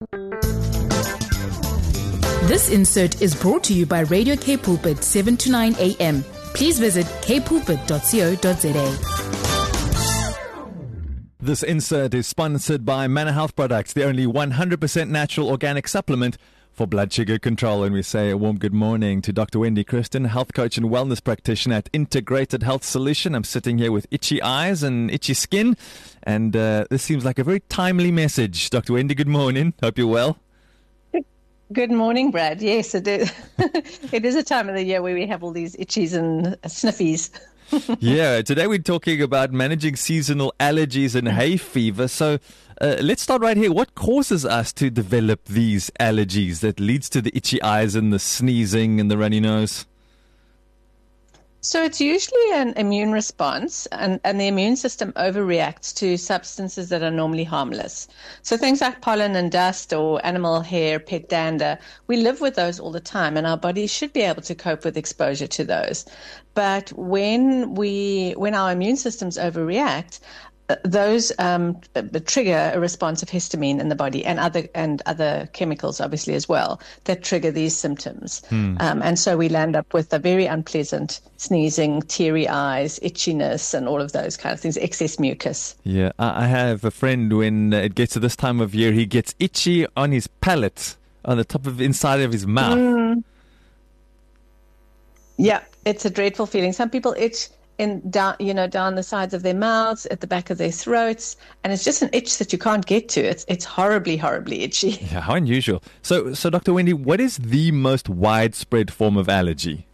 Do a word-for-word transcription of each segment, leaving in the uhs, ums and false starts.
This insert is brought to you by Radio K Pulpit, seven to nine a.m. Please visit k pulpit dot co dot za. This insert is sponsored by Manor Health Products, the only one hundred percent natural organic supplement for blood sugar control. And we say a warm good morning to Doctor Wendy Christen, health coach and wellness practitioner at Integrated Health Solution. I'm sitting here with itchy eyes and itchy skin, and uh, this seems like a very timely message. Doctor Wendy, good morning. Hope you're well. Good morning, Brad. Yes, it is. It is a time of the year where we have all these itchies and sniffies. Yeah, today we're talking about managing seasonal allergies and hay fever. So uh, let's start right here. What causes us to develop these allergies that leads to the itchy eyes and the sneezing and the runny nose? So it's usually an immune response, and, and the immune system overreacts to substances that are normally harmless. So things like pollen and dust or animal hair, pet dander, we live with those all the time, and our bodies should be able to cope with exposure to those. But when we, when our immune systems overreact, those um, trigger a response of histamine in the body and other and other chemicals, obviously, as well, that trigger these symptoms. Hmm. Um, and so we land up with a very unpleasant sneezing, teary eyes, itchiness, and all of those kind of things, excess mucus. Yeah, I have a friend, when it gets to this time of year, he gets itchy on his palate, on the top of inside of his mouth. Mm. Yeah, it's a dreadful feeling. Some people itch in down, you know, down the sides of their mouths, at the back of their throats, and it's just an itch that you can't get to. It's it's horribly, horribly itchy. Yeah, how unusual. So, so Doctor Wendy, what is the most widespread form of allergy?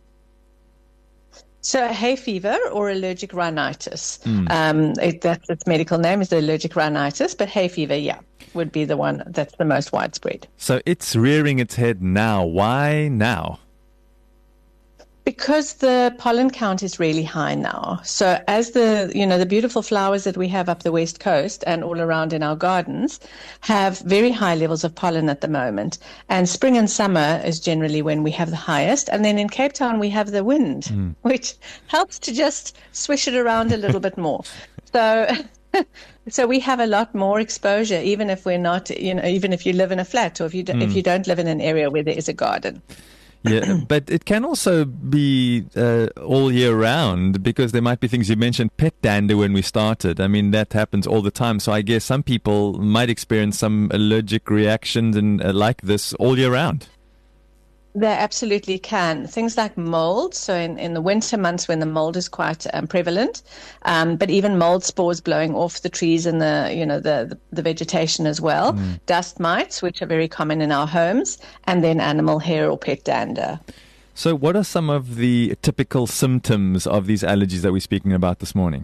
So, hay fever or allergic rhinitis. Mm. Um, it, that's its medical name is the allergic rhinitis, but hay fever, yeah, would be the one that's the most widespread. So it's rearing its head now. Why now? Because the pollen count is really high now. So as the, you know, the beautiful flowers that we have up the West Coast and all around in our gardens have very high levels of pollen at the moment. And spring and summer is generally when we have the highest. And then in Cape Town, we have the wind, mm. which helps to just swish it around a little bit more. So... So we have a lot more exposure, even if we're not, you know, even if you live in a flat or if you do, mm. if you don't live in an area where there is a garden. Yeah, but it can also be uh, all year round, because there might be things. You mentioned pet dander when we started. I mean, that happens all the time. So I guess some people might experience some allergic reactions and uh, like this all year round. They absolutely can. Things like mold, so in, in the winter months when the mold is quite um, prevalent, um, but even mold spores blowing off the trees and the, you know, the, the, the vegetation as well, mm. dust mites, which are very common in our homes, and then animal hair or pet dander. So what are some of the typical symptoms of these allergies that we're speaking about this morning?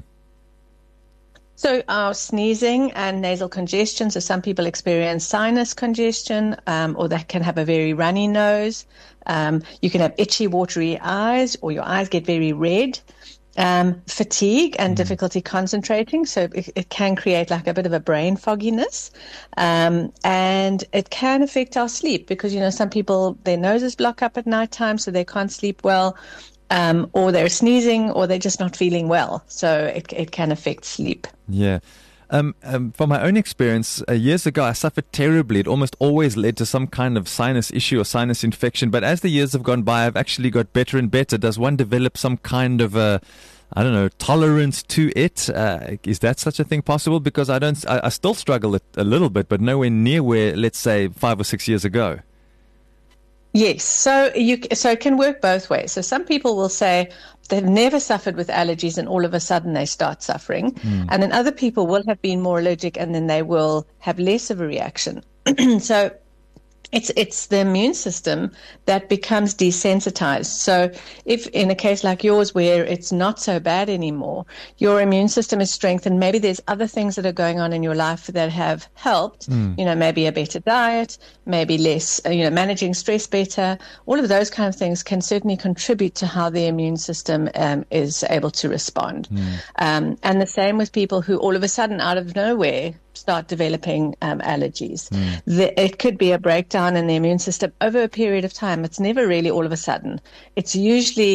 So our sneezing and nasal congestion, so some people experience sinus congestion, um, or they can have a very runny nose. Um, you can have itchy, watery eyes, or your eyes get very red. Um, fatigue and mm. difficulty concentrating, so it, it can create like a bit of a brain fogginess. Um, and it can affect our sleep because, you know, some people, their noses block up at nighttime, so they can't sleep well. Um, or they're sneezing, or they're just not feeling well. So it it can affect sleep. Yeah. Um, um, from my own experience, uh, years ago, I suffered terribly. It almost always led to some kind of sinus issue or sinus infection. But as the years have gone by, I've actually got better and better. Does one develop some kind of a, I don't know, tolerance to it? Uh, is that such a thing possible? Because I don't, I, I still struggle a, a little bit, but nowhere near where, let's say, five or six years ago. Yes, so you so it can work both ways. So some people will say they've never suffered with allergies and all of a sudden they start suffering. Mm. And then other people will have been more allergic and then they will have less of a reaction. So it's it's the immune system that becomes desensitized. So if in a case like yours where it's not so bad anymore, your immune system is strengthened, maybe there's other things that are going on in your life that have helped, mm. you know, maybe a better diet, maybe less, you know, managing stress better. All of those kind of things can certainly contribute to how the immune system um, is able to respond. Mm. Um, and the same with people who all of a sudden out of nowhere start developing um, allergies. Mm. The, it could be a breakdown in the immune system over a period of time. It's never really all of a sudden. It's usually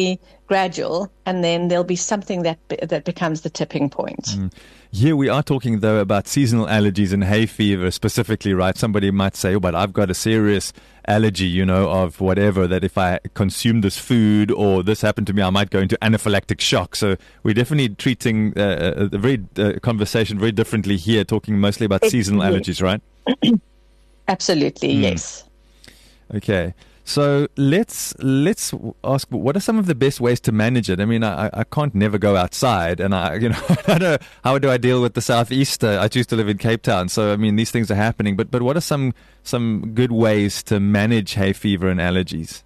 gradual, and then there'll be something that that becomes the tipping point. Mm. Here we are talking, though, about seasonal allergies and hay fever specifically, right? Somebody might say, oh, but I've got a serious allergy, you know, of whatever, that if I consume this food or this happened to me, I might go into anaphylactic shock. So we're definitely treating uh, a very uh, conversation very differently here, talking mostly about it's, seasonal yes. allergies, right? Absolutely, mm. yes. Okay. So let's let's ask, what are some of the best ways to manage it? I mean, I, I can't never go outside, and I you know I don't know, how do I deal with the southeast? I used to live in Cape Town, so I mean these things are happening. But but what are some some good ways to manage hay fever and allergies?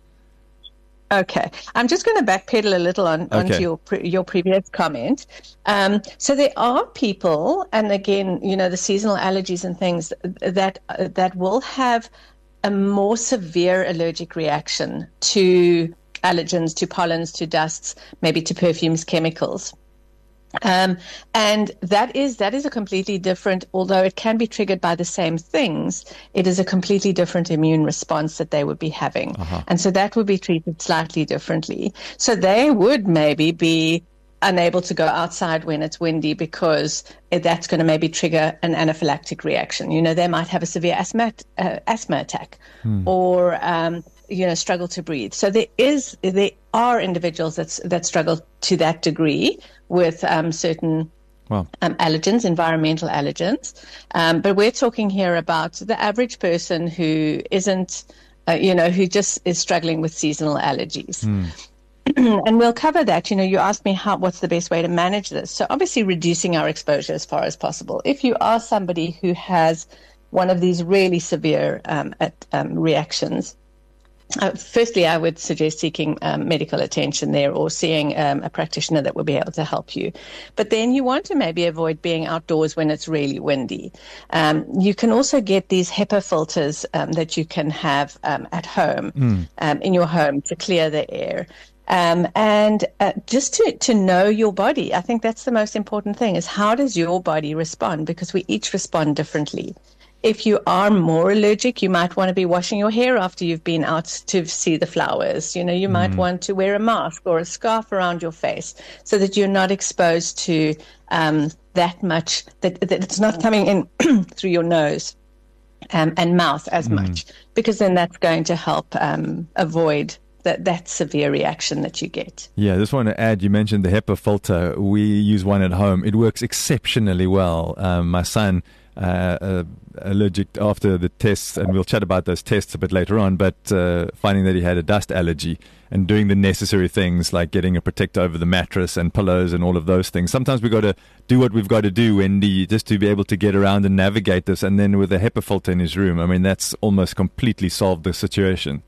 Okay, I'm just going to backpedal a little on onto okay. your pre- your previous comment. Um, so there are people, and again, you know, the seasonal allergies and things that uh, that will have a more severe allergic reaction to allergens, to pollens, to dusts, maybe to perfumes, chemicals. Um, and that is that is a completely different, although it can be triggered by the same things, it is a completely different immune response that they would be having. Uh-huh. And so that would be treated slightly differently. So they would maybe be unable to go outside when it's windy because that's going to maybe trigger an anaphylactic reaction. You know, they might have a severe asthma uh, asthma attack hmm. or um, you know struggle to breathe. So there is there are individuals that that struggle to that degree with um, certain wow. um, allergens, environmental allergens. Um, but we're talking here about the average person who isn't, uh, you know, who just is struggling with seasonal allergies. Hmm. And we'll cover that. You know, you asked me how, what's the best way to manage this. So obviously reducing our exposure as far as possible. If you are somebody who has one of these really severe um, at, um, reactions, uh, firstly, I would suggest seeking um, medical attention there or seeing um, a practitioner that will be able to help you. But then you want to maybe avoid being outdoors when it's really windy. Um, you can also get these HEPA filters um, that you can have um, at home, mm. um, in your home to clear the air. Um, and uh, just to, to know your body, I think that's the most important thing, is how does your body respond? Because we each respond differently. If you are more allergic, you might want to be washing your hair after you've been out to see the flowers. You know, you mm. might want to wear a mask or a scarf around your face so that you're not exposed to um, that much, that, that it's not coming in through your nose um, and mouth as mm. much, because then that's going to help um, avoid That, that severe reaction that you get. Yeah, I just want to add, you mentioned the HEPA filter. We use one at home. It works exceptionally well. Um, my son, uh, uh, allergic after the tests, and we'll chat about those tests a bit later on, but uh, finding that he had a dust allergy and doing the necessary things like getting a protector over the mattress and pillows and all of those things. Sometimes we've got to do what we've got to do, Wendy, just to be able to get around and navigate this. And then with a HEPA filter in his room, I mean, that's almost completely solved the situation.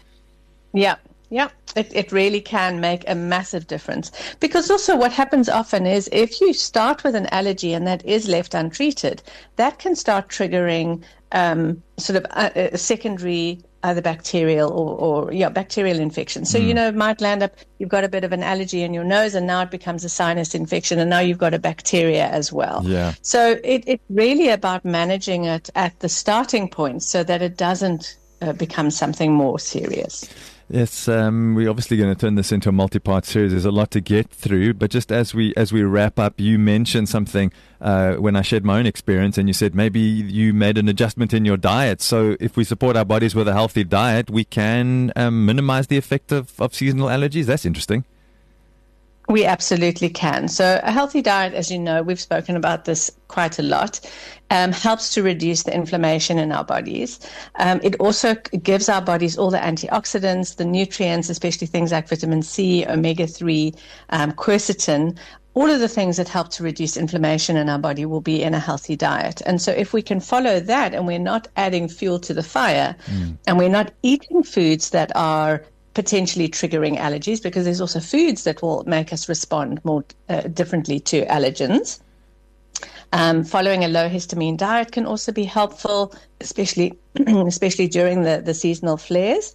Yeah. Yeah, it, it really can make a massive difference, because also what happens often is if you start with an allergy and that is left untreated, that can start triggering um, sort of a, a secondary either bacterial or, or yeah, bacterial infection. So, mm. you know, it might land up, you've got a bit of an allergy in your nose and now it becomes a sinus infection and now you've got a bacteria as well. Yeah. So it, it's really about managing it at the starting point so that it doesn't uh, become something more serious. Yes, um, we're obviously going to turn this into a multi-part series. There's a lot to get through, but just as we as we wrap up, you mentioned something uh, when I shared my own experience, and you said maybe you made an adjustment in your diet. So if we support our bodies with a healthy diet, we can um, minimize the effect of, of seasonal allergies. That's interesting. We absolutely can. So a healthy diet, as you know, we've spoken about this quite a lot, um, helps to reduce the inflammation in our bodies. Um, it also gives our bodies all the antioxidants, the nutrients, especially things like vitamin C, omega three, um, quercetin. All of the things that help to reduce inflammation in our body will be in a healthy diet. And so if we can follow that and we're not adding fuel to the fire mm. and we're not eating foods that are potentially triggering allergies, because there's also foods that will make us respond more uh, differently to allergens. Um, following a low histamine diet can also be helpful, especially especially during the, the seasonal flares.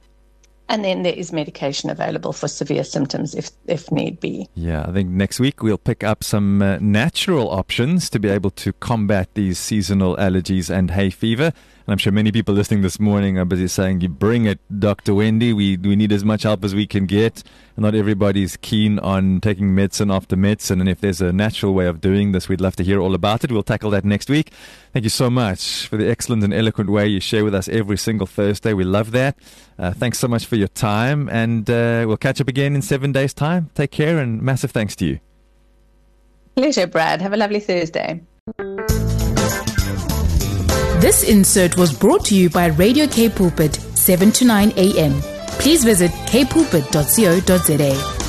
And then there is medication available for severe symptoms if if need be. Yeah, I think next week we'll pick up some uh, natural options to be able to combat these seasonal allergies and hay fever. And I'm sure many people listening this morning are busy saying, you bring it, Doctor Wendy. We we need as much help as we can get. Not everybody's keen on taking medicine after medicine. And if there's a natural way of doing this, we'd love to hear all about it. We'll tackle that next week. Thank you so much for the excellent and eloquent way you share with us every single Thursday. We love that. Uh, thanks so much for your time. And uh, we'll catch up again in seven days' time. Take care, and massive thanks to you. Pleasure, Brad. Have a lovely Thursday. This insert was brought to you by Radio K Pulpit, seven to nine a.m. Please visit k pulpit dot co dot za.